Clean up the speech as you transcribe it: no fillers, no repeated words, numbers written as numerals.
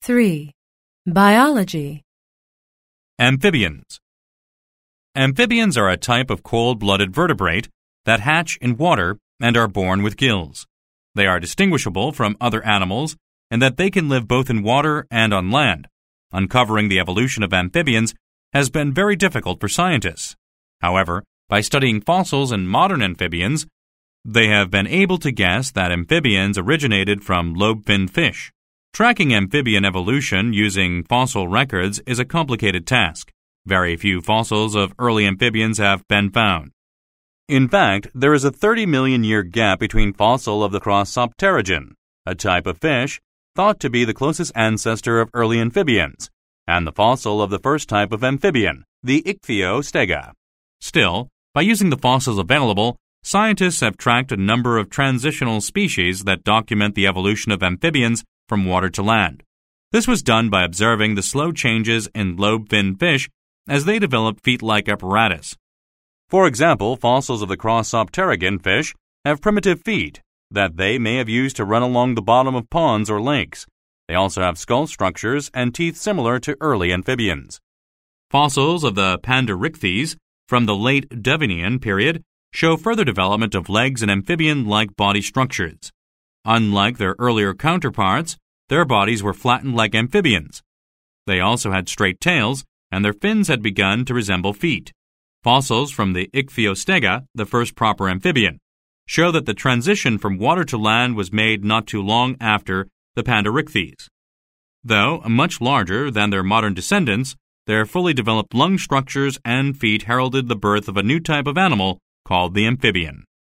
3. Biology. Amphibians. Amphibians are a type of cold-blooded vertebrate that hatch in water and are born with gills. They are distinguishable from other animals in that they can live both in water and on land. Uncovering the evolution of amphibians has been very difficult for scientists. However, by studying fossils in modern amphibians, they have been able to guess that amphibians originated from lobe-finned fish. Tracking amphibian evolution using fossil records is a complicated task. Very few fossils of early amphibians have been found. In fact, there is a 30-million-year gap between fossil of the Crossopterygian, a type of fish thought to be the closest ancestor of early amphibians, and the fossil of the first type of amphibian, the Ichthyostega. Still, by using the fossils available, scientists have tracked a number of transitional species that document the evolution of amphibians from water to land. This was done by observing the slow changes in lobe-finned fish as they develop feet-like apparatus. For example, fossils of the Crossopterygian fish have primitive feet that they may have used to run along the bottom of ponds or lakes. They also have skull structures and teeth similar to early amphibians. Fossils of the Panderichthys from the late Devonian period show further development of legs and amphibian-like body structures. Unlike their earlier counterparts, their bodies were flattened like amphibians. They also had straight tails, and their fins had begun to resemble feet. Fossils from the Ichthyostega, the first proper amphibian, show that the transition from water to land was made not too long after the Panderichthys. Though much larger than their modern descendants, their fully developed lung structures and feet heralded the birth of a new type of animal called the amphibian.